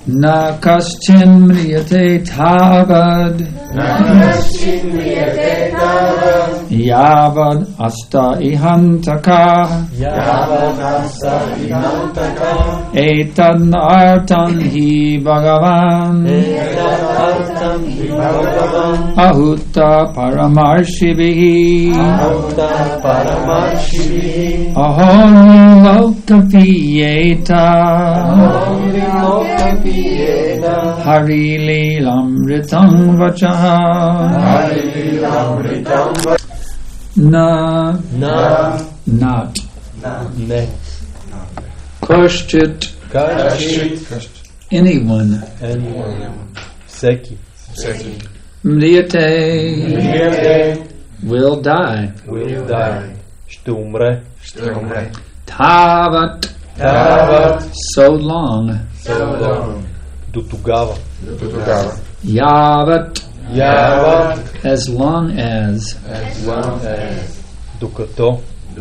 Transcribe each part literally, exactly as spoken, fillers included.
Na kaschin mriyate tavad Yavad asta ihantaka Etan artan hi bhagavan Ahutta paramarshibihi Ahom lokapiyeta Hari Leelamritam Vachaha Na Na Not Ne Koshchit Kashchit Anyone Anyone Всеки Mriyate Mriyate Will die Will die Ще умре Tavat Tavat So long So long До тогава Yavat Yavat As long as As long as Докато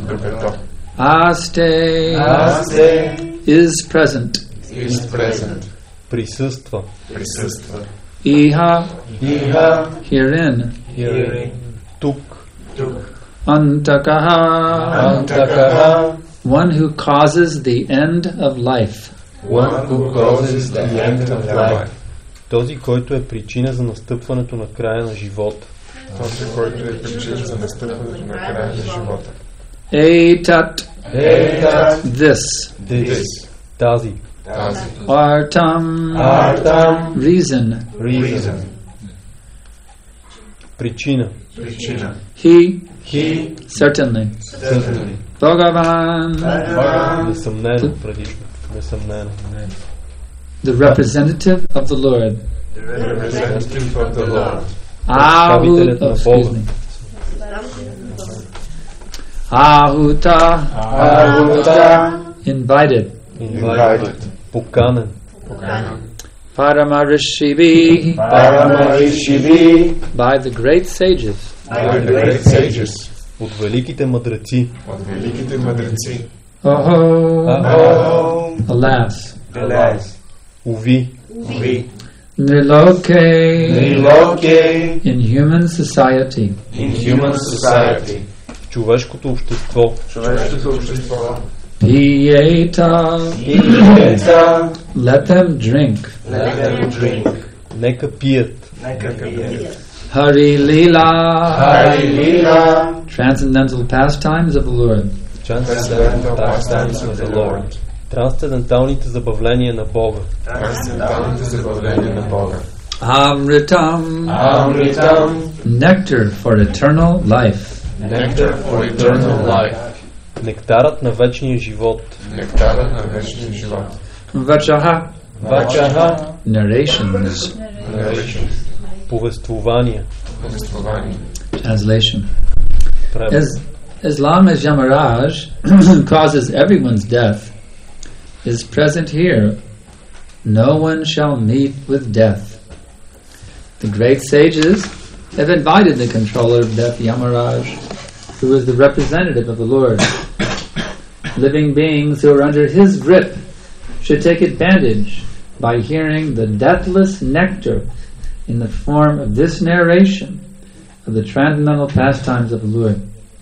Aste Aste Is present Is present. Присъства Присъства. Iha Иха Herein Herein Тук Antakaha Антакаха One who causes the end of life One who causes the end of life. Този, който е причина за настъпването на края на живота. Този, който е причина за настъпването на края на живота. Etat Ета This This Тази Тази. Artam Артам Reason Reason Причина Причина. He He Certainly Certainly Bhagavan Несъмнено предишно Несъмнено The representative of the Lord Representative of the Lord. Ahut oh, excuse me Ahuta Агута Invited Invited Поканен Paramarishivi Парамаришиви by the great sages By the great sages. От великите мъдреци От великите мъдреци. Oh Ахо alas Елес Уви Ви. Niloke Нилоке in human society In human society В човешкото общество Човешкото общество. Pieta Иета let them drink Let them drink. Нека пият Нека пият. Hari Leela Хари Лила transcendental pastimes of the Lord Transcendental pastimes of the Lord Трансценденталните забавления на Бога Трансценденталните забавления на Бога. Amritam Амритам nectar for eternal life Nectar for eternal life. Нектарът на вечния живот Нектарът на вечния живот. Vachaha Вачаха narrations Narration. Повествования Повествование. translation Превод as as long as Yamaraj causes everyone's death is present here no one shall meet with death. The great sages have invited the controller of death, Yamaraj, who is the representative of the Lord. Living beings who are under his grip should take advantage by hearing the deathless nectar in the form of this narration of the transcendental pastimes of the Lord.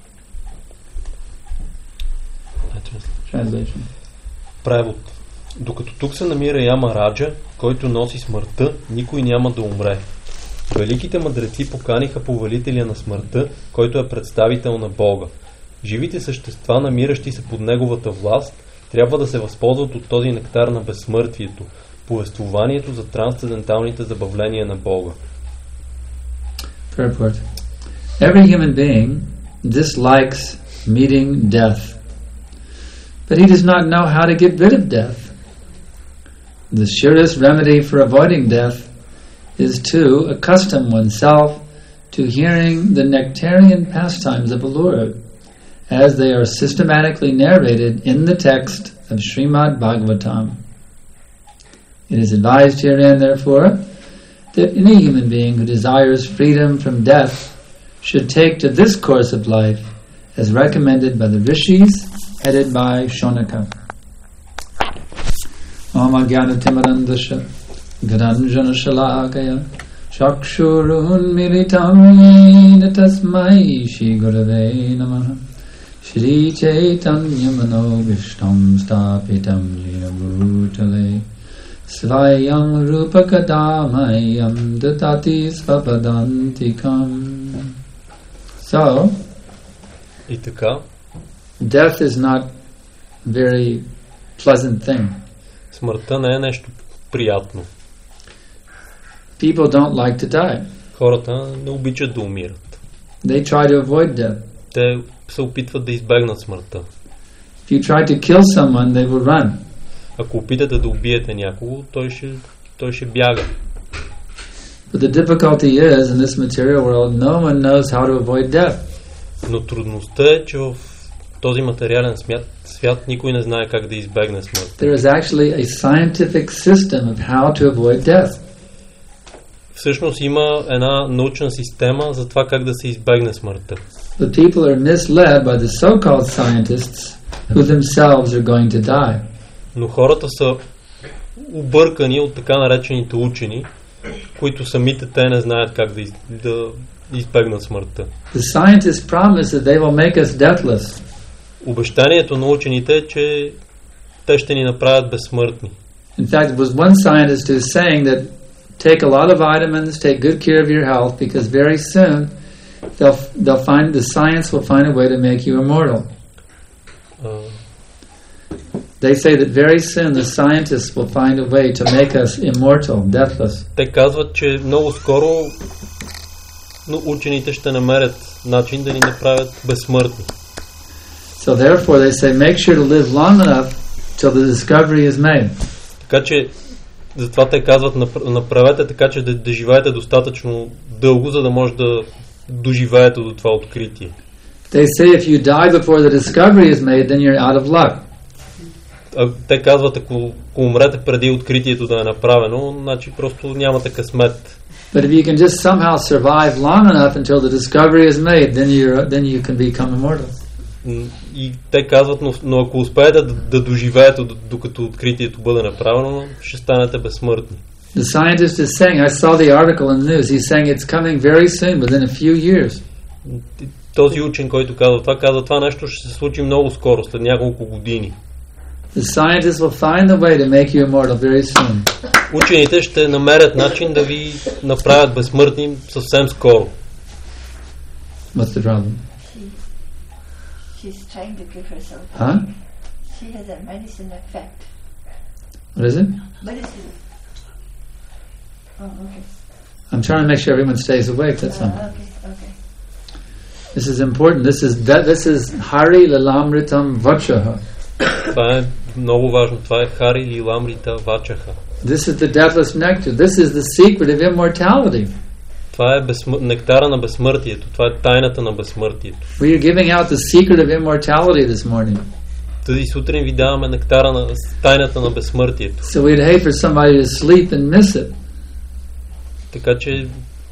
Translation. Превод Докато тук се намира Яма Раджа, който носи смъртта, никой няма да умре. Великите мъдреци поканиха повелителя на смъртта, който е представител на Бога. Живите същества, намиращи се под неговата власт, трябва да се възползват от този нектар на безсмъртието, повествованието за трансценденталните забавления на Бога. Purport. Every human being dislikes meeting death, but he does not know how to get rid of death. The surest remedy for avoiding death is to accustom oneself to hearing the nectarian pastimes of the Lord, as they are systematically narrated in the text of Srimad Bhagavatam. It is advised herein, therefore, that any human being who desires freedom from death should take to this course of life as recommended by the rishis headed by Shonaka. Om Ajnana Timirandasya Garanjana Shalakaya Shakshurun Militam Yena Tasmai Shri Gurave Namaha Shri Chaitanya Manobishtam Stapitam Jena Bhutale Svayam Rupakadamayam Datati Svapadantikam. So, И така, death is not a very pleasant thing. смъртта не е нещо приятно. People don't like to die. Хората не обичат да умират. They try to avoid death. Те се опитват да избегнат смъртта. If you try to kill someone, they will run. Ако опитате да убиете някого, той ще, той ще бяга. But the difficulty is, in this material world, no one knows how to avoid death. Но трудността е, че в този материален свят, свят никой не знае как да избегне смъртта. There is actually a scientific system of how to avoid death. Всъщност има една научна система за това как да се избегне смъртта. But people are misled by the so-called scientists who themselves are going to die. Но хората са объркани от така наречените учени, които самите те не знаят как да, из, да избегнат смъртта. The scientists promise that they will make us deathless. Обещанието на учените е, че те ще ни направят безсмъртни. In fact, there was one scientist who was saying that take a lot of vitamins, take good care of your health, because very soon they'll they'll find the science will find a way to make you immortal. Uh, They say that very soon the scientists will find a way to make us immortal, deathless. Те казват, че много скоро но учените ще намерят начин да ни направят безсмъртни. So therefore they say make sure to live long enough till the discovery is made. Така че затова те казват направете така, че да, да живеете достатъчно дълго, за да може да доживеете до това откритие. They say if you die before the discovery is made, then you're out of luck. А, те казват, ако, ако умрете преди откритието да е направено, значи просто нямате късмет. But if you can just somehow survive long enough until the discovery is made, then you then you can become immortal. И те казват, но, но ако успеете да, да доживеете докато откритието бъде направено, ще станете безсмъртни. The scientist is saying, I saw the article in the news, he's saying it's coming very soon, within a few years. Този учен, който казва това, казва това нещо ще се случи много скоро, след няколко години. The scientists will find a way to make you immortal very soon. Учените ще намерят начин да ви направят безсмъртни съвсем скоро. What's the problem? She's trying to give herself. Huh? She has a medicine effect. What is it? Medicine. Oh, okay. I'm trying to make sure everyone stays awake, that's all. Uh, okay, okay. This is important. This is this is Hari Lilamritam Vachaha. Това е много важно. Това е Хари Лиламрита Вачаха. This is the deathless nectar. This is the secret of immortality. Това е безсмър... нектара на безсмъртието. Това е тайната на безсмъртието. We are giving out the secret of immortality this morning. Тази сутрин ви даваме нектара на тайната на безсмъртието. So we'd hate for somebody to sleep and miss it. Така че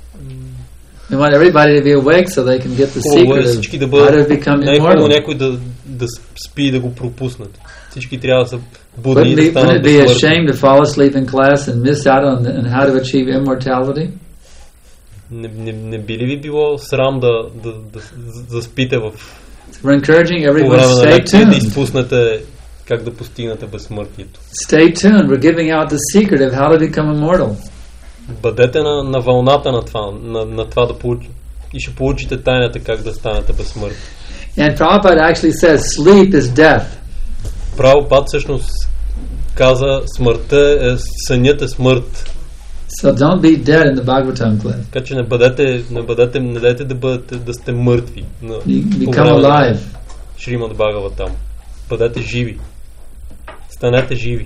We want everybody to be awake so they can get the secret of how to become immortal. Някой да, да спи и да го пропуснат. Всички трябва да са будни и Wouldn't да it, wouldn't станат it be a безсмъртни. shame to fall asleep in class and miss out on, the, on how to achieve immortality? Не, не, не би ли ви било срам да, да, да, да спите в We're encouraging по everyone, време на stay лекция да tuned. изпуснете как да постигнете безсмъртието. Stay tuned. We're giving out the secret of how to become immortal. Бъдете на, на вълната на това, на, на това да получите и ще получите тайната как да станете безсмъртни. And Prabhupada actually says sleep is death. Прабхупад всъщност каза смъртта е, сънят е смърт. So don't be dead in the Bhagavatam class. Така че не бъдете, не бъдете, не дайте да бъдете, да сте мъртви. На, Become alive. Шримад Бхагаватам. Бъдете живи. Станете живи.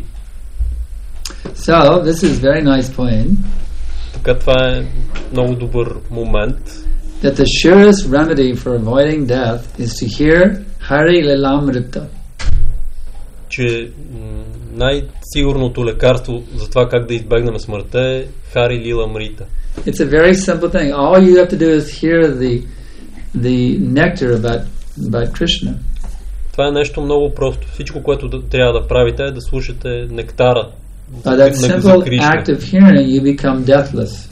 So this is a very nice point. Така това е много добър момент. That the surest remedy for avoiding death is to hear Hari Lilamrita. Че най-сигурното лекарство за това как да избегнем смъртта е Хари Лила Мрита. It's a very simple thing. All you have to do is hear the the nectar about about Krishna. Това е нещо много просто. Всичко, което да, трябва да правите е да слушате нектара By that за simple Кришна. act of hearing, you become deathless.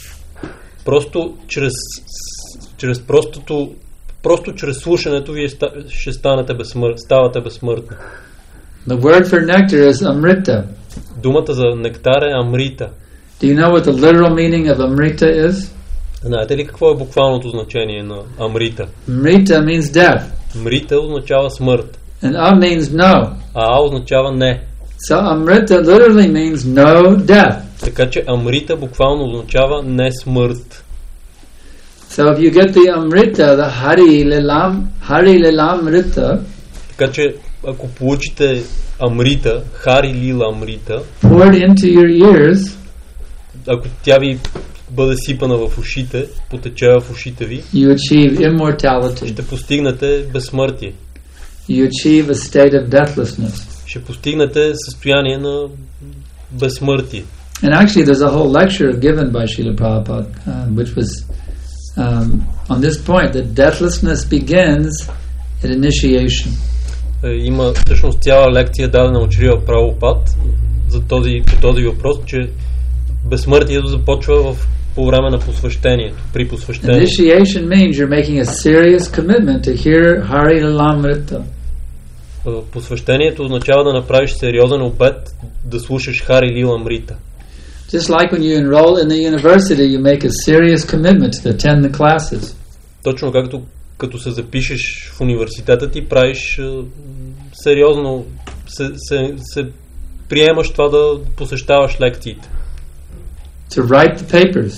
Просто чрез, чрез простото, просто чрез слушането вие ста, ще станете безсмър, ставате безсмъртни. The word for nectar is amrita. Думата за нектар е амрита. Do you know what the literal meaning of amrita is? Знаете ли какво е буквалното значение на амрита? Amrita means death, Мрита означава смърт, and a means no. а а означава не. So amrita literally means no death. Така че амрита буквално означава не смърт. So if you get the amrita, the hari lilam, hari lilamrita, Така че ако получите амрита, хари лила амрита, poured into your ears, ако тя ви бъде сипана в ушите, потече в ушите ви, you achieve immortality. ще постигнете безсмъртие. You achieve a state of deathlessness. Ще постигнете състояние на безсмъртие. And actually there's a whole lecture given by Srila Prabhupada, uh, which was um, on this point, that deathlessness begins at initiation. Е, Има всъщност цяла лекция дадена от Шрила Прабхупад за този, по този въпрос, че безсмъртието започва в, по време на посвещението, при посвещението. Initiation means you're making a serious commitment to hear Hari Lilamrita. Е, Посвещението означава да направиш сериозен обет да слушаш Хари Лила Амрита. Just like when you enroll in the university, you make a serious commitment to attend the classes. Точно както като се запишеш в университета, ти правиш е, сериозно, се, се, се приемаш това да посещаваш лекциите. To write the papers.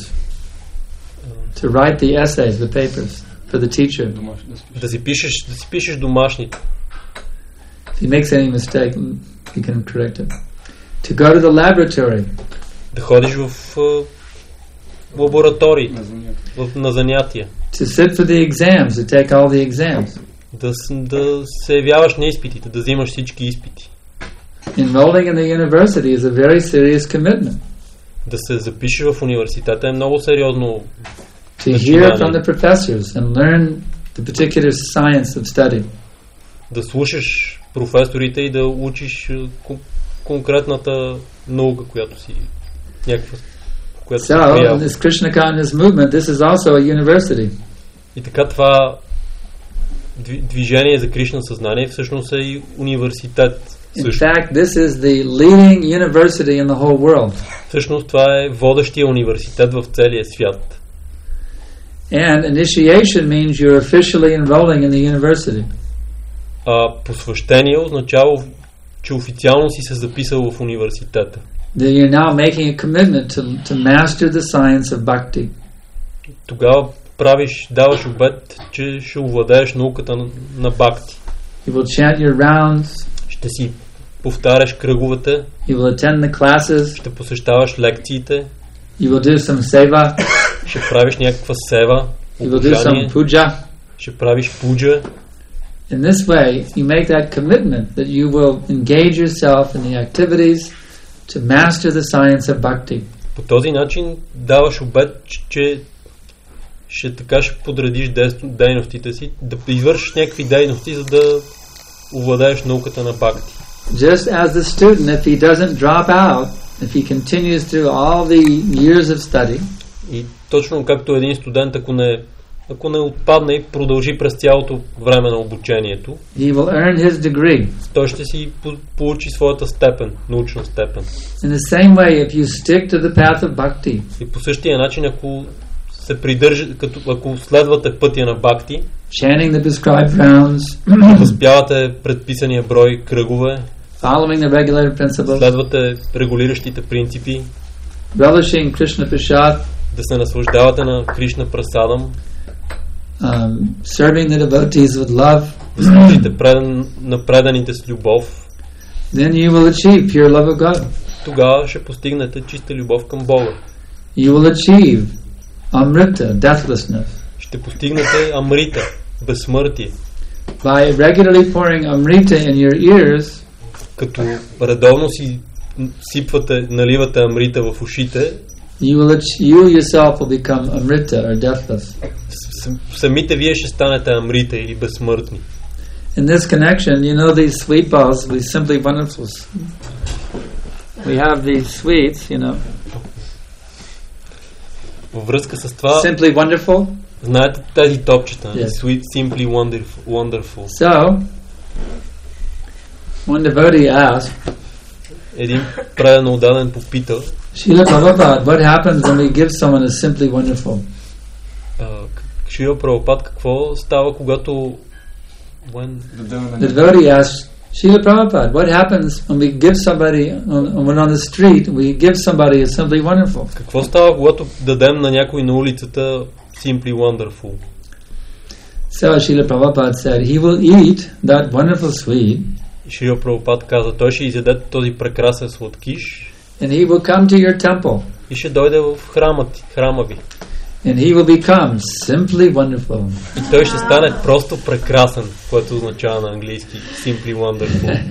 To write the essays, the papers for the teacher. Да си пишеш, да си пишеш домашните. If he makes any mistake, he can correct it. To go to the laboratory. Да ходиш в е, лаборатории, в, на занятия. To sit for the exams, to take all the exams. Да, с- да се явяваш на изпитите, да взимаш всички изпити. Enrolling in the university is a very serious commitment. Да се запишеш в университета е много сериозно. To hear from the professors and learn the particular science of study. Да слушаш професорите и да учиш е, кон- конкретната наука, която си някаква, която си So, in приял. this Krishna consciousness movement, this is also a university. И така това дви- движение за Кришна съзнание всъщност е и университет. In Също. fact, this is the leading university in the whole world. Всъщност това е водещия университет в целия свят. And initiation means you're officially enrolling in the university. А посвещение означава, че официално си се записал в университета. That you're now making a commitment to, to master the science of bhakti. Тогава правиш, даваш обет, че ще овладееш науката на, на бхакти. You will chant your rounds. Ще си повтаряш кръговете, You will attend the classes. ще посещаваш лекциите, You will do some seva. ще правиш някаква сева, You will do обожание, some puja. ще правиш пуджа. In this way, you make that commitment that you will engage yourself in the activities to master the science of bhakti. По този начин даваш обет, че ще така ще подредиш дес- дейностите си, да извършиш някакви дейности, за да овладееш науката на бхакти. Just as the student, if he doesn't drop out, if he continues through all the years of study, И точно както един студент, ако не, ако не отпадне и продължи през цялото време на обучението, he will earn his degree. той ще си по- получи своята степен, научна степен. In the same way, if you stick to the path of bhakti, И по същия начин, ако се придържа, като, ако следвате пътя на бхакти, chanting the prescribed rounds, възпявате предписания брой кръгове, following the regulated principles, следвате регулиращите принципи, relishing Krishna Prasad, да се наслаждавате на Кришна Прасадам, um, serving the devotees with love, да служите предан, на преданите с любов, then you will achieve pure love of God. тогава ще постигнете чиста любов към Бога. You will achieve amrita, deathlessness. Ще постигнете амрита, безсмъртие. By regularly pouring amrita in your ears, Като редовно си сипвате, наливате амрита в ушите, you will ach- you yourself will become amrita or deathless. с- самите вие ще станете амрита или безсмъртни. In this connection, you know these sweet balls, these simply wonderful. we have these sweets, you know. Във връзка с това, Simply wonderful. знаете тези топчета, Yes. Sweet, Simply Wonderful. wonderful. So, one devotee asked, Един правилно отдаден попитал, Srila Prabhupada, what happens when we give someone a simply wonderful? а, Шрила Прабхупад, какво става, когато when, The devotee asked, Srila Prabhupada, what happens when we give somebody, on, when on the street, we give somebody a simply wonderful? какво става, когато дадем на някой на улицата Simply Wonderful? So Srila Prabhupada said, he will eat that wonderful sweet, И Шрила Прабхупад каза, той ще изяде този прекрасен сладкиш and he will come to your temple, и ще дойде в храма, ти, храма ви. and he will become simply wonderful. И той ще стане просто прекрасен, което означава на английски Simply Wonderful.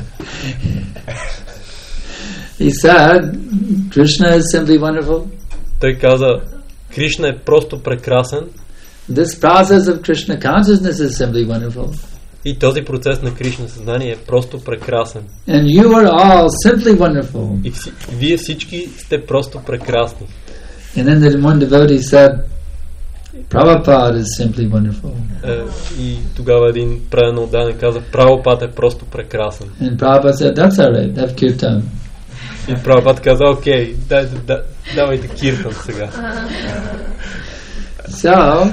He said, Krishna is simply wonderful. Той каза, Кришна е просто прекрасен This process of Krishna consciousness is simply wonderful. и този процес на Кришна съзнание е просто прекрасен. And you are all simply wonderful. И вси, вие всички сте просто прекрасни. And then the one devotee said, Prabhupada is simply wonderful. Е, и тогава един правилно отдаден каза, Прабхупад е просто прекрасен. And Prabhupada said, that's all right, have kirtan. И Прабхупад каза, окей, дай, дай, давайте киртан сега. So,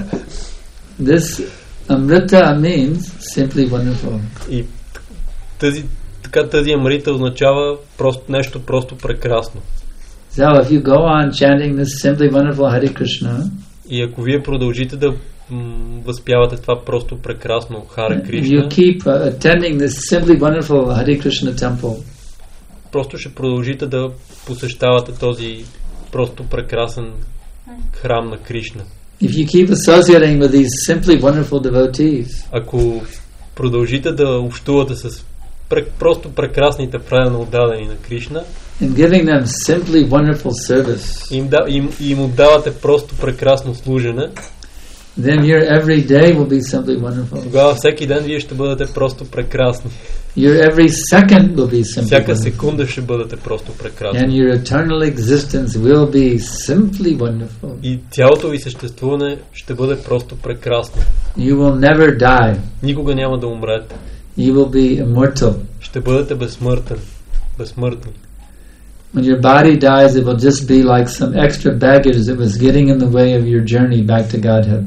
this Amrita means simply wonderful. И тази, така тази амрита означава просто, нещо просто прекрасно. So, if you go on chanting this simply wonderful Hare Krishna, И ако вие продължите да м, възпявате това просто прекрасно Харе you Кришна, keep uh, attending this simply wonderful Hare Krishna temple, просто ще продължите да посещавате този просто прекрасен храм на Кришна. if you keep associating with these simply wonderful devotees, Ако продължите да общувате с пре, просто прекрасните правилно отдадени на Кришна, and giving them simply wonderful service, им, да, им, им отдавате просто прекрасно служене, then your every day will be simply wonderful. тогава всеки ден вие ще бъдете просто прекрасни. Your every second will be simply Всяка wonderful. секунда ще бъдете просто прекрасни. And your eternal existence will be simply wonderful. И цялото ви съществуване ще бъде просто прекрасно. You will never die. Никога няма да умрете. You will be immortal. Ще бъдете безсмъртен. Безсмъртни. When your body dies, it will just be like some extra baggage that was getting in the way of your journey back to Godhead.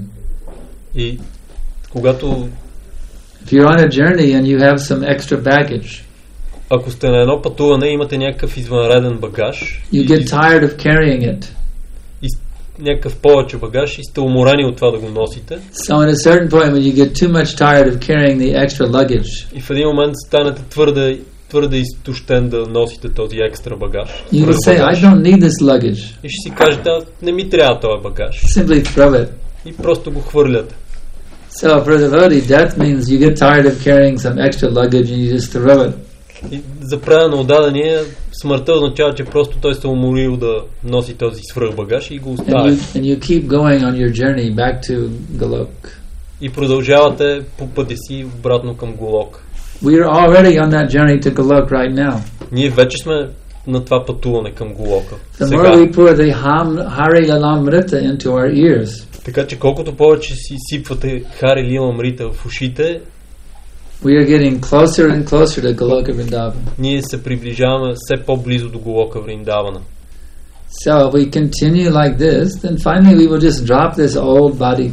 И когато If you're on a journey and you have some extra baggage, ако сте на едно пътуване и имате някакъв извънреден багаж, you и, get tired of carrying it. и някакъв повече багаж и сте уморени от това да го носите, So at a certain point when you get too much tired of carrying the extra luggage, и в един момент станете твърде, твърде изтощен да носите този екстра багаж, you will say, I багаж, don't need this luggage. и ще си кажете, "А, не ми трябва този багаж." Simply throw it. И просто го хвърляте. So for the devotee, death means you get tired of carrying some extra luggage and you just throw it. И за правилно отдадения, смъртта означава, че просто той се уморил да носи този свръхбагаж и го And оставя. you, and you keep going on your journey back to Golok. И продължавате по пътя си обратно към Голок. We are already on that journey to Golok right now. Ние вече сме на това пътуване към Голока. The more Сега. we pour the ham, Hari Lalamrita into our ears, Така че колкото повече си сипвате Хари Лила Мрита в ушите, we are getting closer and closer to Goloka Vrindavan. ние се приближаваме все по-близо до Голока Вриндавана. So if we continue like this, then finally we will just drop this old body,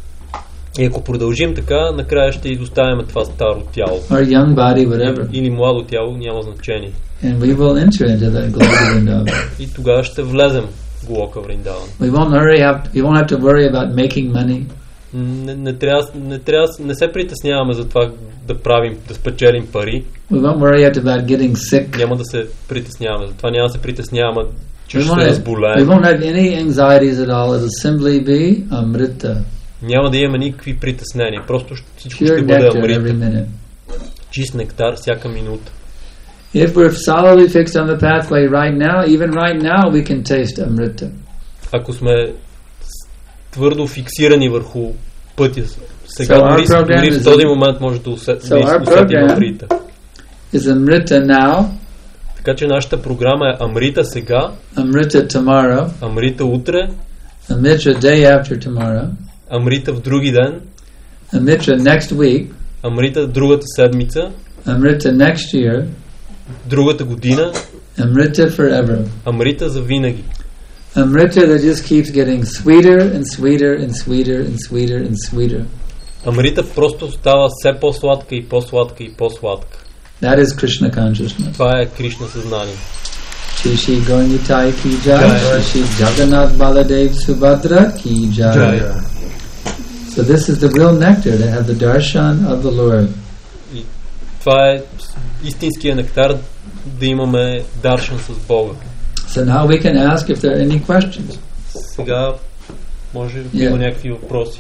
И ако продължим така, накрая ще изоставяме това старо тяло. or young body, whatever, Или младо тяло, няма значение. and we will enter into the Goloka Vrindavan. И тогава ще влезем в Голока Вриндавана. We won't worry. Have, we won't have to worry about making money. Не, не, трябва, не, трябва, не се притесняваме за това да правим, да спечелим пари. We won't worry about getting sick. Няма да се притесняваме. За това няма да се притесняваме, че We ще won't, се have, we разболеем. won't have any anxieties at all. It'll simply be Amrita, Няма да имаме никакви притеснения. Просто ще- всичко pure ще бъде nectar every амрита. minute. Чист нектар всяка минута. If we're solidly fixed on the pathway right now, even right now, we can taste Amrita. Ако сме с- твърдо фиксирани върху пътя, сега So our дори, program дори в is- този момент може да усе- So да our усетим program- амрита. Is Amrita now, Така че нашата програма е Амрита сега, Amrita tomorrow, Амрита утре, Amrita day after tomorrow, Амрита в други ден, Amrita next week, Амрита другата седмица, Amrita next year, другата година, Amrita forever. Амрита за винаги. Amrita that just keeps getting sweeter and sweeter and sweeter and sweeter and sweeter. Амрита просто става все по-сладка и по-сладка и по-сладка. That is Krishna consciousness. Това е Кришна съзнание. Shri Shri Gauranitai ki jai, Jai. Shri Shri Jagannath Baladev Subhadra ki jai. Jai. So this is the real nectar, to have the darshan of the Lord. И това е истинския нектар, да имаме даршан с Бога. So now we can ask if there are any questions. Сега може да Yeah. има някакви въпроси.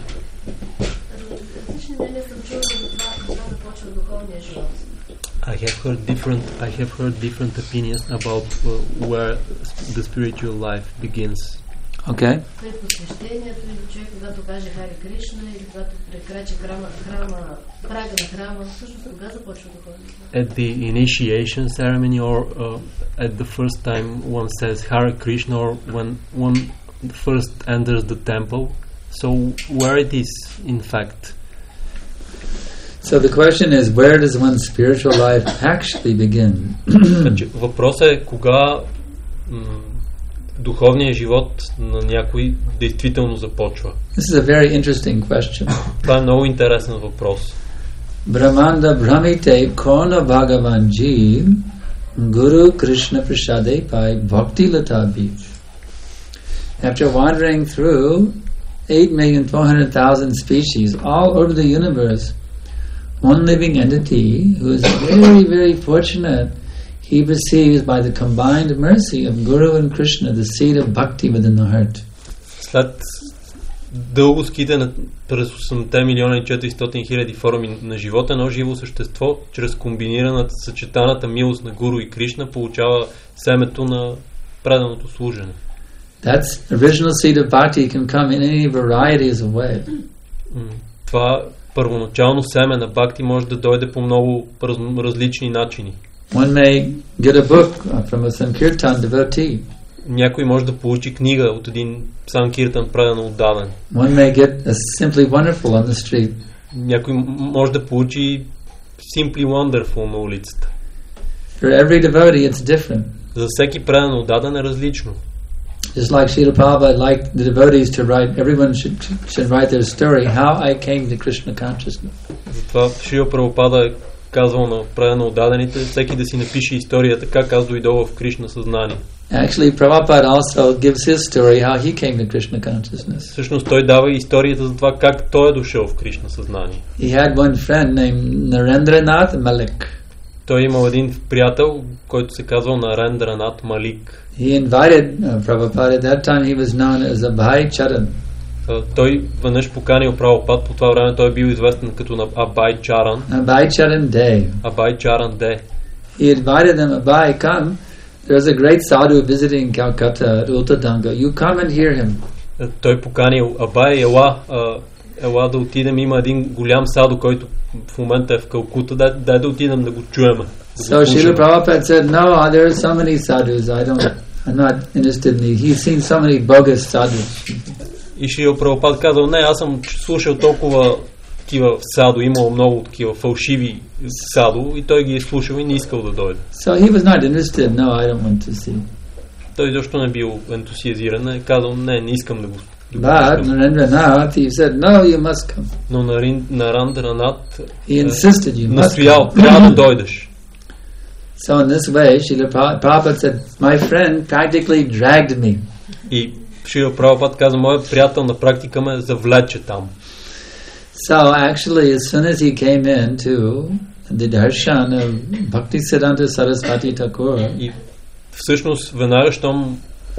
I have heard different I have heard different opinions about uh, where the spiritual life begins. Okay. След посвещението или човек, когато каже Харе Кришна, или когато прекрачи храма, храма, прага на храма, всъщност кога започва духовният? At the initiation ceremony, or uh, at the first time one says Hare Krishna, or when one first enters the temple. So where it is, in fact? So the question is, where does one's spiritual life actually begin? Значи, въпросът е кога м, духовният живот на някой действително започва. This is a very interesting question. Това е много интересен въпрос. Brahmanda Brahmite Kona Bhagavan Jeev Guru Krishna Prasade Pai Bhakti Lata Beach. After wandering through eight million four hundred thousand species all over the universe, one living entity who is very, very fortunate, he receives by the combined mercy of Guru and Krishna the seed of bhakti within the heart. След дълго скитане през осемте милиона и четиристотин хиляди форми на живота, едно живо същество, чрез комбинираната съчетаната милост на Гуру и Кришна, получава семето на преданото служене. That's original seed of bhakti can come in any varieties of ways. М, Това първоначално семе на бхакти може да дойде по много раз, различни начини. One may get a book uh, from a Sankirtan devotee. Някой може да получи книга от един санкиртан предано отдаден. One may get a Simply Wonderful on the street. Някой м- може да получи Simply Wonderful на улицата. For every devotee, it's different. За всеки предано отдаден е различно. Just like Srila Prabhupada liked the devotees to write, everyone should should write their story, how I came to Krishna consciousness. Затова Шрила Прабхупада е казвал на предано отдадените, всеки да си напише историята как аз дойдох в Кришна съзнание. Actually, Prabhupada also gives his story, how he came to Krishna consciousness. Всъщност той дава историята за това как той е дошъл в Кришна съзнание. He had one friend named Narendranath Malik. Той имал един приятел, който се казвал Нарендранат Малик. He invited uh, Prabhupada. At that time, he was known as Abhay Charan. Uh, той веднъж поканил Прабхупад, по това време той е бил известен като на Абай Чаран. Abhay Charan Day. Абай Чаран Де. He invited them, Abhay, come. There's a great sadhu visiting Calcutta at Ultadanga. You come and hear him. Uh, той поканил Абай, ела, uh, ела да отидем, има един голям саду, който в момента е в Калкута, дай, дай да отидем да го чуем. So Srila Prabhupada said, no, there are so many sadhus, I don't, I'm not interested in these. He's seen so many bogus sadhus. И Шрила Прабхупад казал, не, аз съм слушал толкова такива саду, имало много такива фалшиви саду и той ги е слушал и не искал да дойде. So he was not interested, no, I don't want to see. Той защо не бил ентусиазиран, е казал, не, не искам да го But Narendranath, he said, no, you must come. Но Нарендранат He insisted you must настоял, come. трябва да дойдеш. So in this way, Srila Prabhupada said, my friend practically dragged me. И Шрила Прабхупад каза, моят приятел на практика ме завлече там. So actually, as soon as he came into the darshan of Bhaktisiddhanta Saraswati Thakur, И всъщност веднага, щом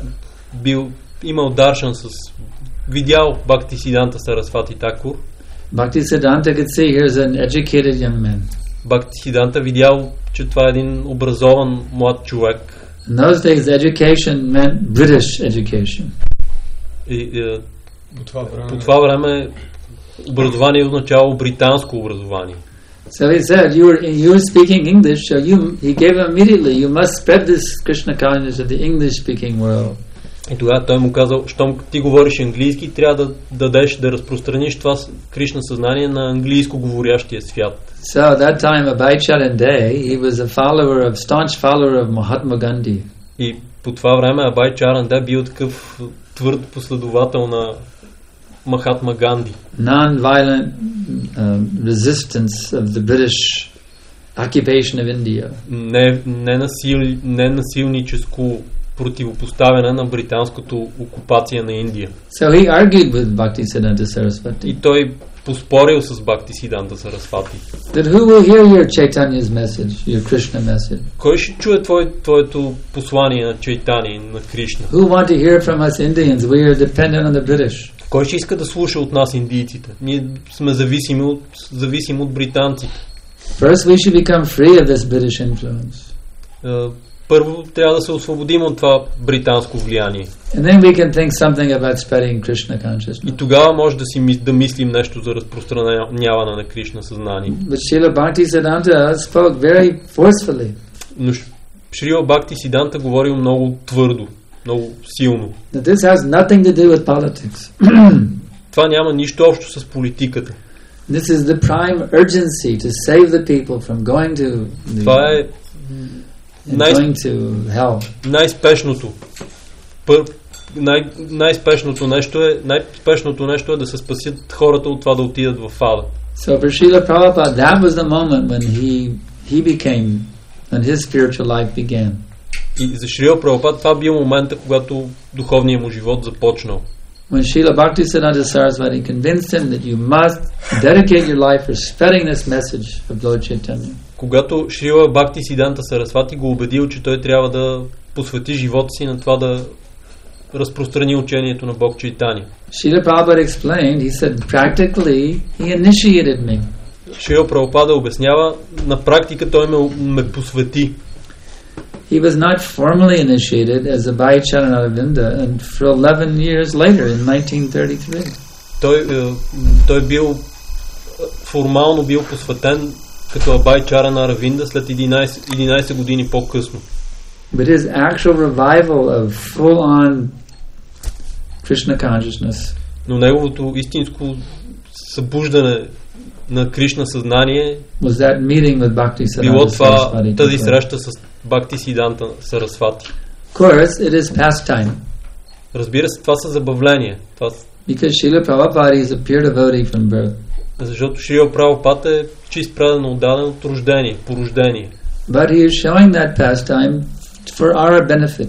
бил имал даршан с видял Бхактисиданта Сарасвати Такур, Bhaktisiddhanta could see here's an educated young man. Бхактисиданта видял, че това е един образован млад човек. In those days, education meant British education. И, и, По това време, по това време образование означава британско образование. So he said, you were you were speaking English, so you he gave him immediately, you must spread this Krishna consciousness of the English-speaking world. И тогава той му казал, щом ти говориш английски, трябва да дадеш, да разпространиш това Кришна съзнание на английско говорящия свят. So at that time, Abhay Charan Day, he was a follower of, staunch follower of Mahatma Gandhi. И по това време Абай Чаран Де бил такъв твърд последовател на Махатма Ганди. Non-violent uh, resistance of the British occupation of India. Не, не, насил, не насилническо противопоставяне на британското окупация на Индия. So he argued with Bhaktisiddhanta Saraswati. И той поспорил с Бхактисиданта Сарасвати. That who will hear your Chaitanya's message, your Krishna message? Кой ще чуе твое, твоето послание на Чайтани, на Кришна? Who want to hear from us Indians? We are dependent on the British. Кой ще иска да слуша от нас индийците? Ние сме зависими от, зависими от британците. First we should become free of this British influence. Uh, Първо трябва да се освободим от това британско влияние. And then we can think something about spreading Krishna consciousness. И тогава може да си да мислим нещо за разпространяване на Кришна съзнание. But Srila Bhaktisiddhanta spoke very forcefully. Но Шрила Бхактисиданта говорил много твърдо, много силно. That this has nothing to do with politics. Това няма нищо общо с политиката. This is the prime urgency to save the people from going to the, Това е най- going to hell. най-спешното. Пър, най- най-спешното нещо е най-спешното нещо е да се спасят хората от това да отидат в ада. So for Srila Prabhupada, that was the moment when he he became, when his spiritual life began. И за Шрила Прабхупад това бил момента, когато духовният му живот започнал. When Srila Bhaktisiddhanta Saraswati convinced him that you must dedicate your life for spreading this message of Lord Chaitanya. Когато Шрила Бхактисиданта Сарасвати го убедил, че той трябва да посвети живота си на това да разпространи учението на Бог Чайтани. Srila Prabhupada explained, he said, practically, he initiated me. Шрила Прабхупада обяснява, на практика той ме, ме посвети. He was not formally initiated as Abhay Charanaravinda, and for eleven years later, in nineteen thirty-three. Той, той бил формално бил посветен като Абай Чаранарвинда след единайсет години по-късно. But his actual revival of full-on Krishna consciousness, Но неговото истинско събуждане на Кришна съзнание was that meeting with Bhaktisiddhanta било това, Saraswati. тази среща с Бхактисиданта Сарасвати. Of course, it is pastime, Разбира се, това са забавления. Това, because Srila Prabhupada is a pure devotee from birth. защото Шрила Прабхупад е чист предано отдаден от рождение, по рождение. But he is showing that pastime for our benefit.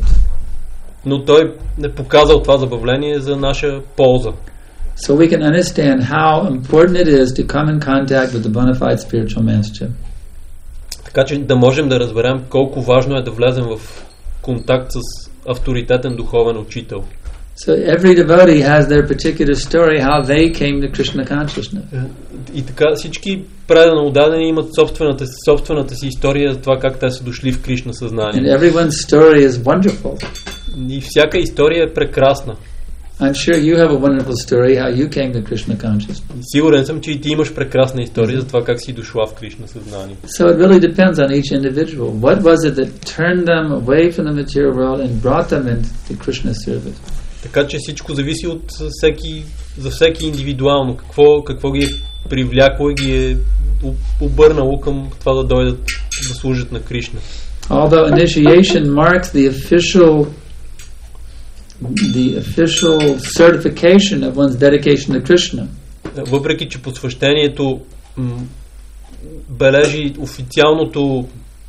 Но той не показал това забавление за наша полза. So we can understand how important it is to come in contact with the bona fide spiritual master. Така че да можем да разберем колко важно е да влезем в контакт с авторитетен духовен учител. So every devotee has their particular story how they came to Krishna consciousness. И така всички предано отдадени имат собствената, собствената си история за това как те са дошли в Кришна съзнание. And everyone's story is wonderful. И всяка история е прекрасна. I'm sure you have a wonderful story how you came to Krishna consciousness. Сигурен съм, че и ти имаш прекрасна история за това как си дошла в Кришна съзнание. So it really depends on each individual. What was it that turned them away from the material world and brought them into Krishna service? Така че всичко зависи от всеки, за всеки индивидуално. Какво, какво ги е привлякло и ги е обърнало към това да дойдат да служат на Кришна. Although initiation marks the official the official certification of one's dedication to Krishna. Въпреки че посвещението м, бележи официалното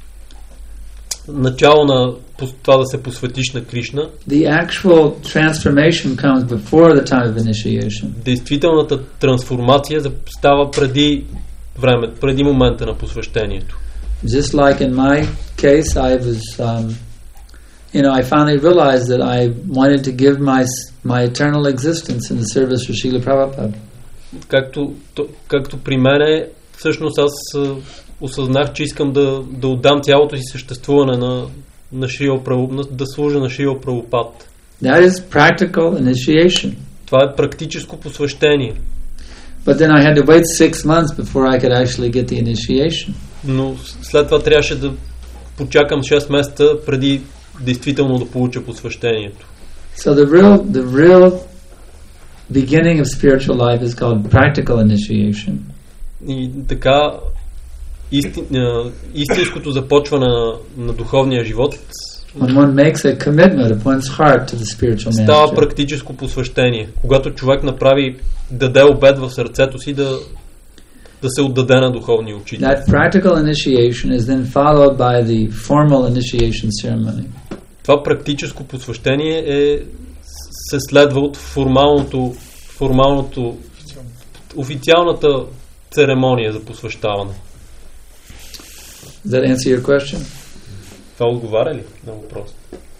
начало на това да се посветиш на Кришна, The actual transformation comes before the time of initiation. действителната трансформация става преди време, преди момента на посвещението. Just like in my case, I was, um, you know, I finally realized that I wanted to give my my eternal existence in the service for Srila Prabhupada. Както, то, както при мене, всъщност аз а, осъзнах, че искам да, да отдам цялото си съществуване на, на Шрила Прабхупад, да служа на Шрила Прабхупад. That is practical initiation. Това е практическо посвещение. But then I had to wait six months before I could actually get the initiation. Но след това трябваше да почакам шест месеца преди действително да получа посвещението. So the real, the real beginning of spiritual life is called practical initiation. И така истин, истинското започване на, на духовния живот When one makes a commitment of one's heart to the spiritual става master. практическо посвещение. Когато човек направи, даде обет в сърцето си да, да се отдаде на духовния учител. That practical initiation is then followed by the formal initiation ceremony. Това практическо посвещение е, се следва от формалното, формалното официалната церемония за посвещаване. Does that answer your question? Това отговаря ли на въпрос?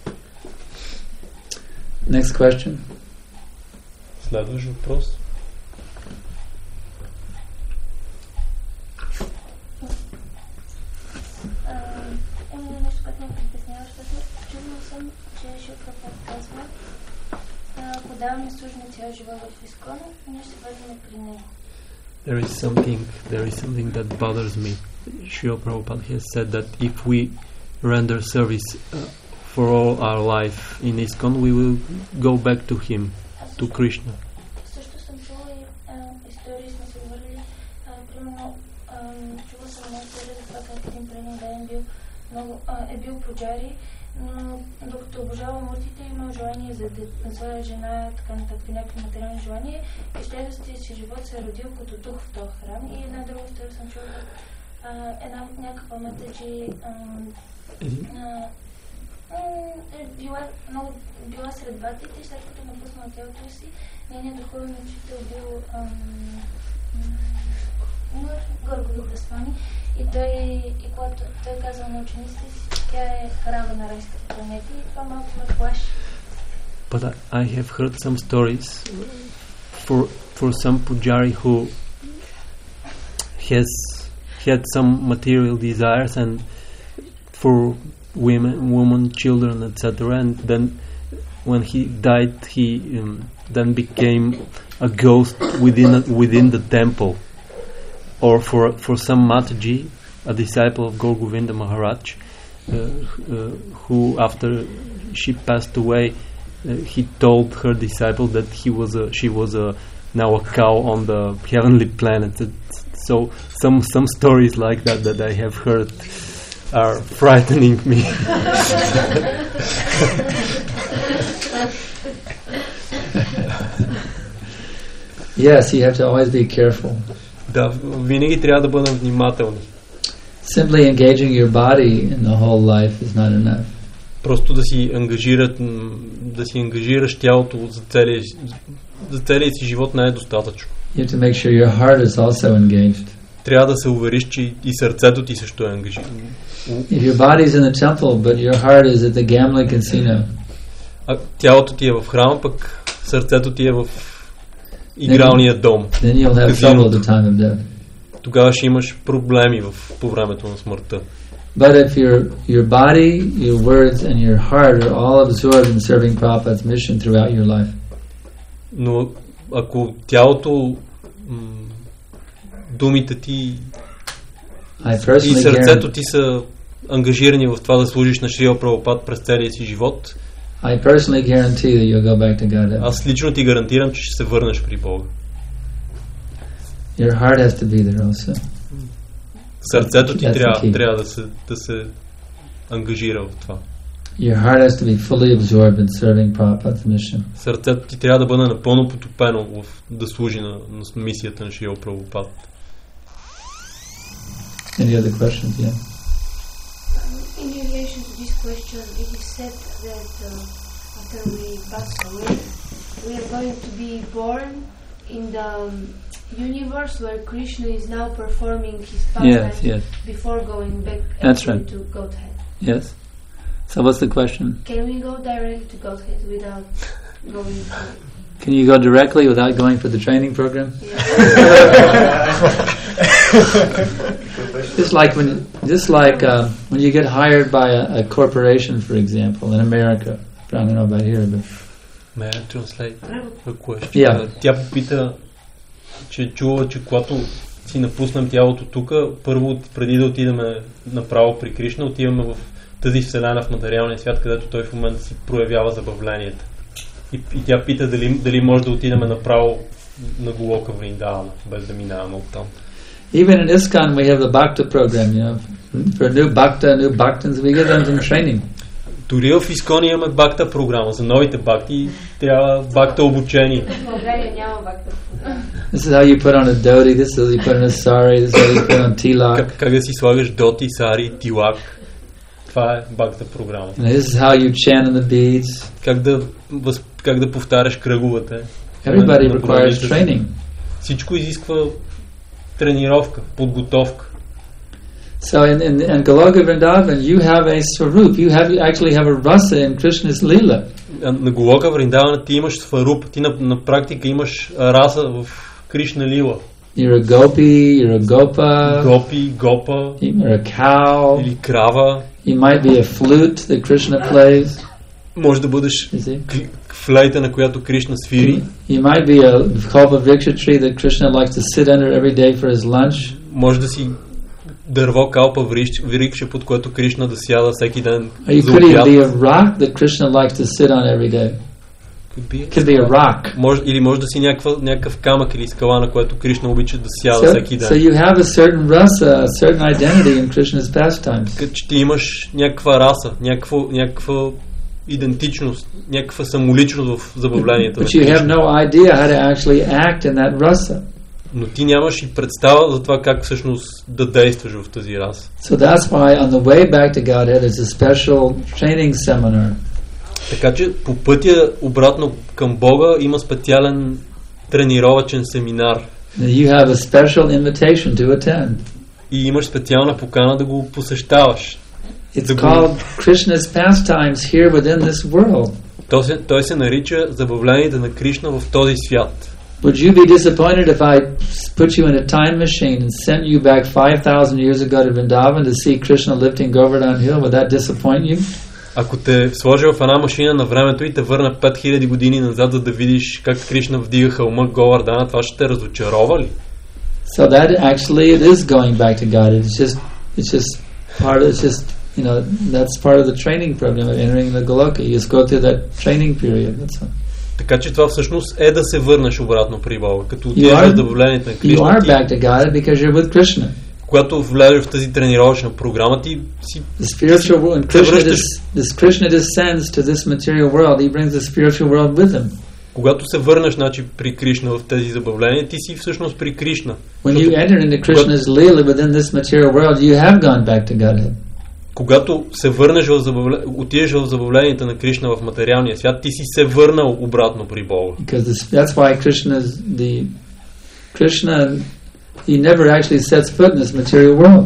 Next question. Следващ въпрос. Има нещо, което ме притеснява, защото чувала съм, че Шрила Прабхупада казва, ако даваме служба цял живот в Искон, ние ще бъдем при него. There is something, there is something that bothers me. Srila Prabhupada has said that if we render service uh, for all our life in ISKCON, we will go back to him, to Krishna. Също съм чула и истории, сме се говорили, примерно чула съм една история за това как един преди ден бил много, е бил пуджари, но докато обожава муртите, имал желание за, за жена, така нататък, някакви материални желания и следващия си живот се е родил като дух в този храм. И една друга история съм чула, една някаква мъдра, че е била, много, била сред батите и след като напуснала тялото си, нейният духовен учител бил Горгови Дасвани и той, и когато той казал на учениците си, тя е храма на райската планета и това малко ме плаши. But I, I have heard some stories for for some pujari who has had some material desires and for women, women, children, et cetera. And then when he died, he um, then became a ghost within a, within the temple. Or for for some Mataji, a disciple of Gaur Govinda Maharaj, uh, uh, who after she passed away, uh, he told her disciple that he was a, she was a now a cow on the heavenly planet. So some some stories like that that I have heard are frightening me. Yes, you have to always be careful. Да, винаги трябва да бъдем внимателни. Simply engaging your body in the whole life is not enough. Просто да си ангажират, да си ангажираш тялото за целия, за целия си живот не е достатъчно. You have to make sure your heart is also engaged. Трябва да се увериш, че и сърцето ти също е ангажирано. If your body is in the temple, but your heart is at the gambling casino, а тялото ти е в храма, пък сърцето ти е в игралния дом. Then you'll have trouble at the time of death. Тогава ще имаш проблеми в, по времето на смъртта. But if your your body, your words and your heart are all absorbed in serving Prabhupada's mission throughout your life. Но ако тялото, м- думите ти и сърцето ти са ангажирани в това да служиш на Шрила Прабхупад през целия си живот, I personally guarantee that you'll go back to Godhead. Аз лично ти гарантирам, че ще се върнеш при Бога. Your heart has to be there also. Сърцето ти трябва, трябва да се, да се ангажира в това. Your heart has to be fully absorbed in serving Prabhupada's mission. Сърцето ти трябва да бъде напълно потопено в да служи на, на мисията на Шрила Прабхупад. Any other questions? Yeah. In relation to this question, it is said that uh, after we pass away, we are going to be born in the um, universe where Krishna is now performing his pastimes yes, yes. before going back That's right. to Godhead. Yes. So what's the question? Can we go directly to Godhead without going to... Can you go directly without going for the training program? Yeah. Just like when, just like uh, when you get hired by a, a corporation, for example, in America. I don't know about here, but May I translate a question? Yeah. Тя попита че е чувала, че когато си напуснем тялото тук, първо, преди да отидем направо при Кришна, отиваме в тази вселена в материалния свят, където той в момента си проявява забавленията. И, и тя пита дали, дали може да отидем направо на Голока Вриндавана, без да минаваме оттам. Even in ISKCON we have the Bhakta program, you know. For new Bhakta, new Bhaktans, we give them some training. Дори в Искон имаме Бхакта програма. За новите бхакти трябва Бхакта обучение. В България няма Бхакта програма. This is how you put on a dhoti, this is how you put on a sari, this is how you put on tilak. Как, как да си слагаш доти, сари, тилак. Това е Бхакта програма. And this is how you chant in the beads. Как да, въз, как да повтаряш кръговете. Everybody на, на requires training. Всичко изисква тренировка, подготовка. So in, in, in Goloka Vrindavan, you have a swarup. You have you actually have a rasa in Krishna's lila. На Голока Вриндавана ти имаш сваруп, ти на, на практика имаш раса в Кришна лила. You're a gopi, you're a gopa. Гопи, гопа. You're a cow. Или крава. You might be a flute that Krishna plays. Може да бъдеш флейта, на която Кришна свири. You might be a kalpa vriksha tree that Krishna likes to sit under every day for his lunch. Може да си дърво калпа врикша, под което Кришна да сяда всеки ден. Or you could even be a rock that Krishna likes to sit on every day. It could be a rock. Може, или може да си някаква, някакъв камък или скала, на което Кришна обича да сяда So, всеки ден. so you have a certain rasa, a certain identity in Krishna's pastimes. Така че ти имаш някаква раса, някаква, някаква идентичност, някаква самоличност в забавленията. But you have no idea how to actually act in that rasa. Но ти нямаш и представа за това как всъщност да действаш в тази раса. So that's why on the way back to Godhead there's a special training seminar. Така че по пътя обратно към Бога има специален тренировачен семинар. You have a special invitation to attend. И имаш специална покана да го посещаваш. It's да called го... Krishna's pastimes here within this world. Той се, той се нарича забавленията на Кришна в този свят. Would you be disappointed if I put you in a time machine and sent you back five thousand years ago to Vrindavan to see Krishna lifting Govardhan Hill? Would that disappoint you? Ако те сложа в една машина на времето и те върна пет хиляди години назад, за да видиш как Кришна вдига хълма Говардана, това ще те разочарова ли? So that actually it is going back to God. It's just it's just part of, it's just you know that's part of the training program of entering the Goloka. You just go through that training period. That's all. Така че това всъщност е да се върнеш обратно при Бога, като отидеш в забавлението на Кришна. You are back to God because you're with Krishna. Когато влезеш в тази тренировъчна програма, ти си the spiritual world. Krishna this Krishna descends to this material world. He brings the spiritual world with him. Когато се върнеш, значи, при Кришна в тези забавления, ти си всъщност при Кришна. When you enter into Krishna's lila within this material world, you have gone back to Godhead. Когато се върнеш в забавление, отидеш в забавленията на Кришна в материалния свят, ти си се върнал обратно при Бога. Because this, that's why Krishna is the Krishna he never actually sets foot in this material world.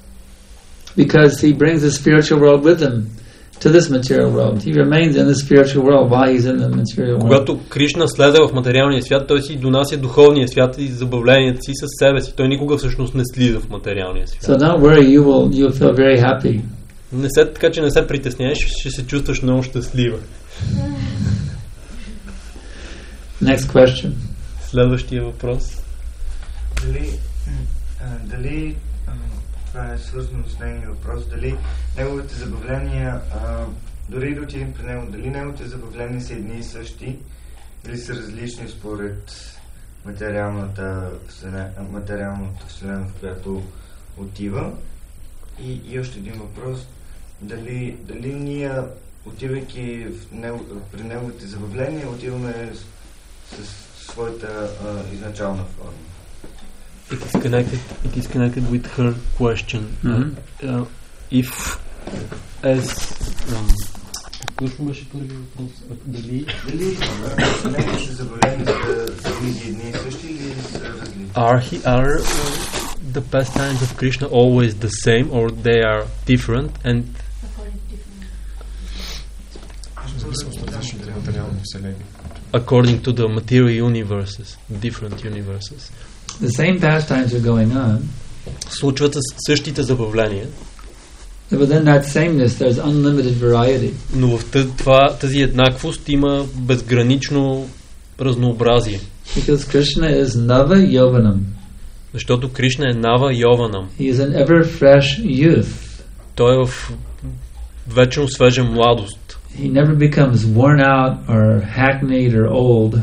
Because he brings the spiritual world with him to this material world. He remains in the spiritual world while he's in the material world. Когато Кришна слезе в материалния свят, той си донася духовния свят и забавленията си със себе си. Той никога всъщност не слиза в материалния свят. So don't worry, you will you'll feel very happy. Не се, така че не се притесняваш, ще се чувстваш много щастлива. Next question. Следващия въпрос. Дали, а, дали а, това е свързано с нейния въпрос, дали неговите забавления, а, дори да отидем при него, дали неговите забавления са едни и същи, или са различни според материалната вселена, материалната вселена, в която отива. И, и още един въпрос, дали, дали ние, отивайки в него, при неговите забавления, отиваме с, с своята а, изначална форма. It is connected, it is connected with her question. Mm-hmm. Uh, if as um, какво беше първи въпрос? Дали Дали неговите забавления са винаги едни и същи или са различни? Are he are uh, the pastimes of Krishna always the same or they are different and according to the material universes, different universes? The same pastimes are going on. Случват се същите забавления. Within that sameness there's unlimited variety. Но в това, тази еднаквост има безгранично разнообразие. Because Krishna is Nava Yovanam. Защото Кришна е Нава Йованам. He is an ever fresh youth. Той е в вечно свежа младост. He never becomes worn out or hackneyed or old.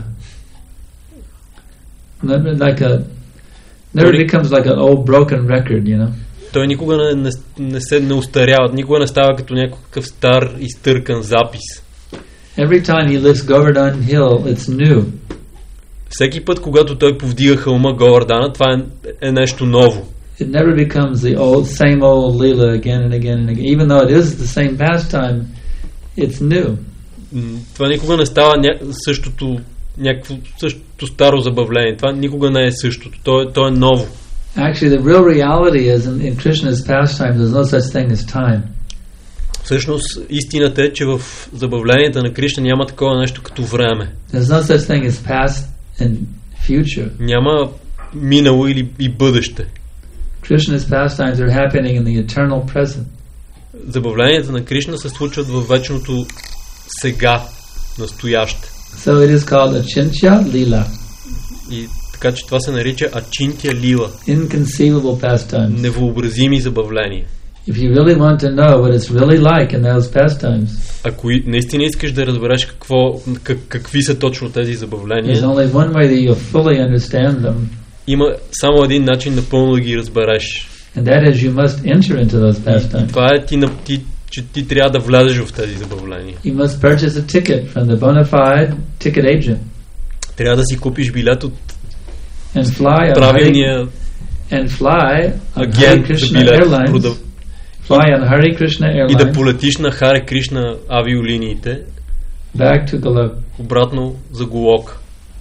Never like a never Той- becomes like an old broken record, you know. Той никога не, не, не се не устарява, никога не става като някакъв стар изтъркан запис. Every time he lifts Govardhan Hill, it's new. Всеки път, когато той повдига хълма Говардана, това е, е нещо ново. It never becomes the old same old Leela again and again and again. Even though it is the same pastime, it's new. М, Това никога не става ня... същото, някакво същото старо забавление. Това никога не е същото. То е, то е ново. Actually, the real reality is in, in Krishna's pastime, there's no such thing as time. Всъщност, истината е, че в забавленията на Кришна няма такова нещо като време. There's no such thing as past and future. Няма минало или и бъдеще. Krishna's pastimes are happening in the eternal present. Забавленията на Кришна се случват във вечното сега, настояще. So it is called Achintya Leela, И така че това се нарича Ачинтя Лила. inconceivable pastimes. Невъобразими забавления. If you really want to know what it's really like in those pastimes, Ако и- наистина искаш да разбереш какво, как, какви са точно тези there's забавления, only one way that you'll fully understand them, има само един начин напълно да ги разбереш. and that is you must enter into those И pastimes. това е, ти, на- ти, че ти трябва да влезеш в тези забавления. You must purchase a ticket from the bona fide ticket agent Трябва да си купиш билет от and fly on Hare, правилния and fly on Hare агент за Krishna билет Airlines. продав- Fly on Hare Krishna и да Airlines полетиш на Харе Кришна авиолиниите back to Golok. обратно за Голок.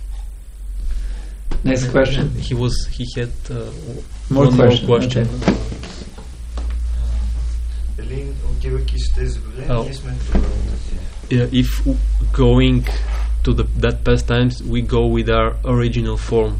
Next question. He was he had uh, More one question. more question. Okay. Дали отивайки с тези забавления, Oh. ние сме в природата си. Yeah, if w- going to the that pastimes we go with our original form.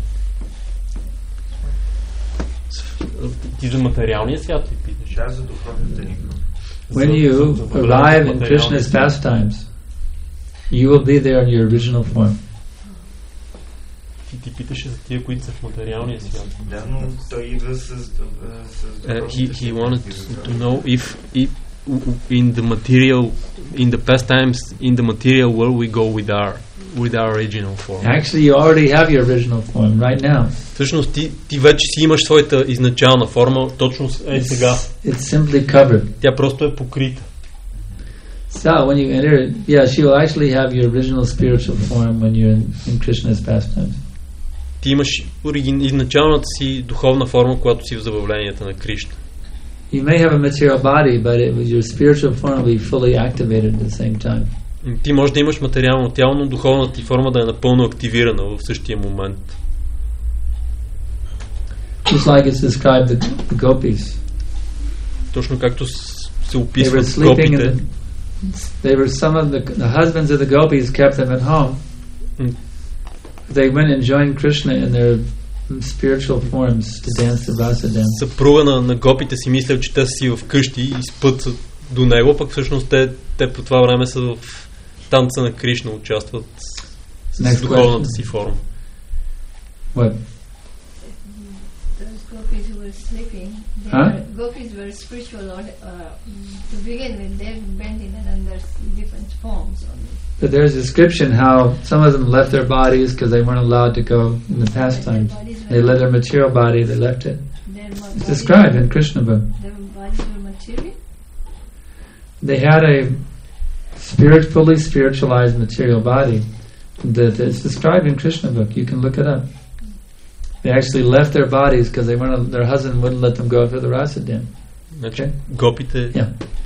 Ти за материалния свят ли питаш? Да, за духовната ни. When you arrive in Krishna's pastimes, you will be there in your original form. Ти, ти питаше за тия, които са в материалния свят. Да, но той идва с, а, с Uh, духовната he си he wanted форма. to know if, if in the material in the pastimes in the material world we go with our with our original form. Actually, you already have your original form right now. Всъщност ти, ти вече си имаш своята изначална форма, точно с- е сега. It's simply covered. Тя просто е покрита. So when you enter, yeah, she will actually have your original spiritual form when you're in, in Krishna's pastimes. Ти имаш оригин, изначалната си духовна форма, когато си в забавленията на Кришна. You may have a material body, but it, your spiritual form will be fully activated at the same time. Ти можеш да имаш материално тяло, но духовната ти форма да е напълно активирана в същия момент. Just like it's described the, the gopis. Точно както с- се They were описват sleeping in гопите. the, they were some of the, the husbands of the gopis kept them at home. Mm. They went and joined Krishna in their spiritual forms to dance the Vasadam. Съпруга на, на гопите си мисля, че те са си в къщи и спът до него, пък всъщност те, те по това време са в танца на Кришна, участват с, Next с духовната question. си форма. What? Those gopis who were sleeping, they Huh? were, gopis were spiritual or, uh, to begin with. They went in under different forms only. But there's a description how some of them left their bodies because they weren't allowed to go in the pastimes. They let their material body, they left it. Their ma- It's bodies- described in Krishna book. Their bodies were material. They had a spirit, fully spiritualized material body that is described in Krishna book. You can look it up. They actually left their bodies because they weren't. Their husband wouldn't let them go for the Rasadam. Значи, Okay. гопите... Yeah.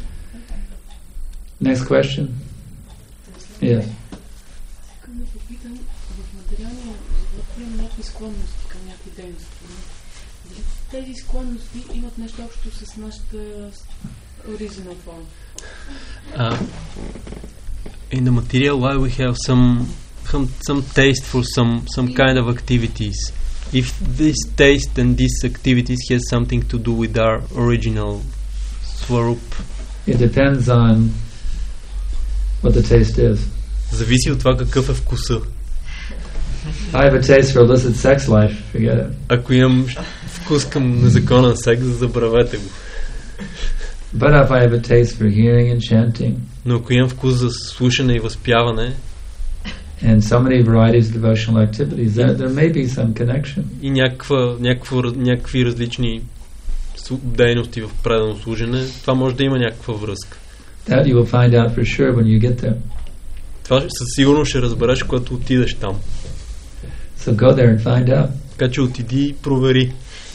Next question. Yes. Искам да попитам, в материалния живот имам някакви склонности към някакви дейности. Дали тези склонности имат нещо общо с нашата original form? Uh, in the material life we have some some some taste for some some kind of activities. If this taste and these activities has something to do with our original swarup, It depends on what the taste is. зависи от това какъв е вкуса. I have a taste for illicit sex life. Forget it. Ако имам вкус към незаконен секс, забравете го. But if I have a taste for hearing and chanting, Но ако имам вкус за слушане и възпяване, and so many varieties of devotional activities, there, there may be some connection. и някаква, някаква, някакви различни дейности в предано служене, това може да има някаква връзка. That you will find out for sure when you get there. Това със сигурност ще разбереш, когато отидеш там. So go there and find out. Така че отиди и провери.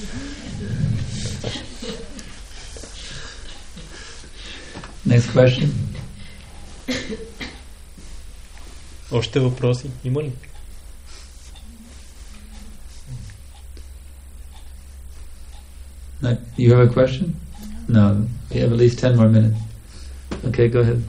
Next question. Още въпроси? Има ли? No, you have a question? No. You have at least ten more minutes. Okay, go ahead.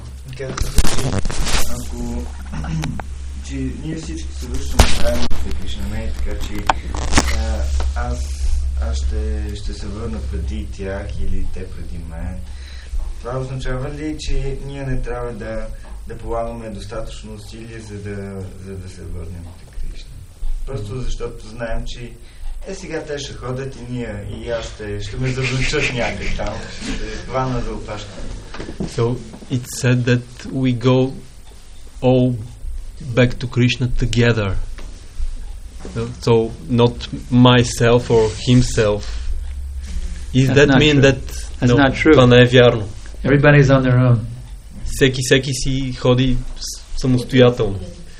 Ако че ние всички се връщаме заедно в Кришна, не е така, че а, аз, аз ще, ще се върна преди тях или те преди мен. Това означава ли, че ние не трябва да, да полагаме достатъчно усилие, за да, за да се върнем в Кришна? Просто защото знаем, че е сега те ще ходят и ние, и аз ще, ще ме завлечат някъде там, ще хвана за опашкане. So it said that we go all back to Krishna together. So not myself or himself. Is That's that mean true. that That's no, not true. това не е вярно. Everybody's on their own. Всеки, всеки си ходи самостоятелно.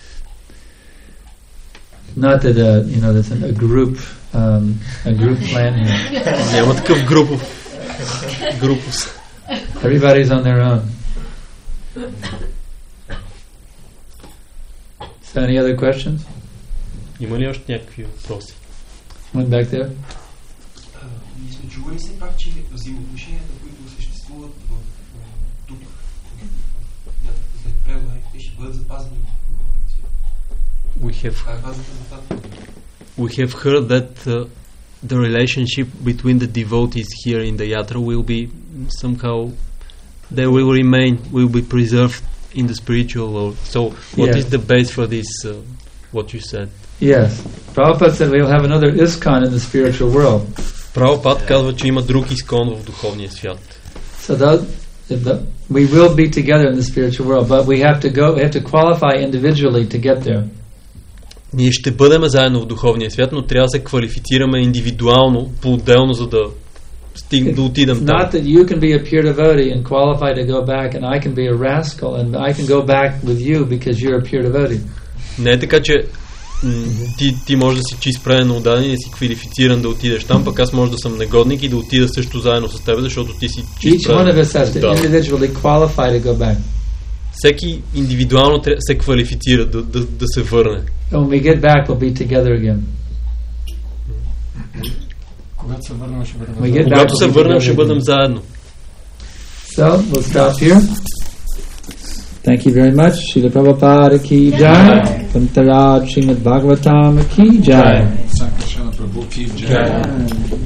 Not that uh, you know there's a group um, a group plan here. Няма такъв групов. групов. Everybody's on their own. So any other questions? Има ли още някакви въпроси? One back there. Ние сме чували все пак, че взаимоотношенията, които съществуват в тук, след превода, те ще бъдат запазени. We have we have heard that uh, the relationship between the devotees here in the yatra will be somehow they will remain, will be preserved in the spiritual world. So what Yes. is the base for this, uh, what you said? Yes. Prabhupada said we'll have another ISKCON in the spiritual world. Прабхупад казва, че има друг изкон в духовния свят. So that, the, we will be together in the spiritual world, but we have to go, we have to qualify individually to get there. Ние ще бъдем заедно в духовния свят, но трябва да се квалифицираме индивидуално, по-отделно, за да стиг, да отидем там. Not that you can be a pure devotee and qualify to go back, and I can be a rascal and I can go back with you because you're a pure devotee. Не е така, че м- ти, ти можеш да си чист правилно отдаден и да си квалифициран да отидеш там, пък аз може да съм негодник и да отида също заедно с теб, защото ти си чист Each one of правилно. us has to individually qualify to go back. Всеки индивидуално тря- се квалифицира да, да, да се върне. And when we get back, we'll be together again. Когато се върнем, ще бъдем We get заедно. back, Когато we'll се be върнем, together ще бъдем again. заедно. So, we'll stop here. Thank you very much. Srila Prabhupada ki jai. Pantaraj Srimad Bhagavatam ki jai. Санкаршана Прабhu ки джай.